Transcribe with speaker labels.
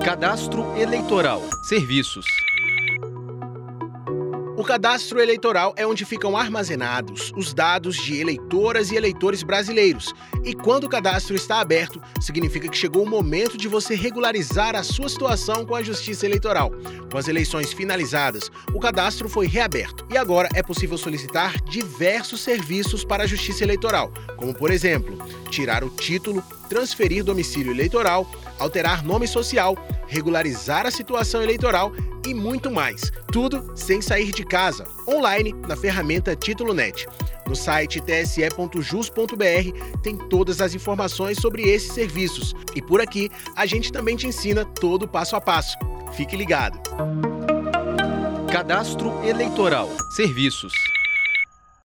Speaker 1: Cadastro Eleitoral. Serviços.
Speaker 2: O cadastro eleitoral é onde ficam armazenados os dados de eleitoras e eleitores brasileiros. E quando o cadastro está aberto, significa que chegou o momento de você regularizar a sua situação com a Justiça Eleitoral. Com as eleições finalizadas, o cadastro foi reaberto. E agora é possível solicitar diversos serviços para a Justiça Eleitoral, como, por exemplo, tirar o título, transferir domicílio eleitoral, alterar nome social, regularizar a situação eleitoral e muito mais. Tudo sem sair de casa, online na ferramenta TítuloNet. No site tse.jus.br tem todas as informações sobre esses serviços. E por aqui a gente também te ensina todo o passo a passo. Fique ligado.
Speaker 1: Cadastro Eleitoral. Serviços.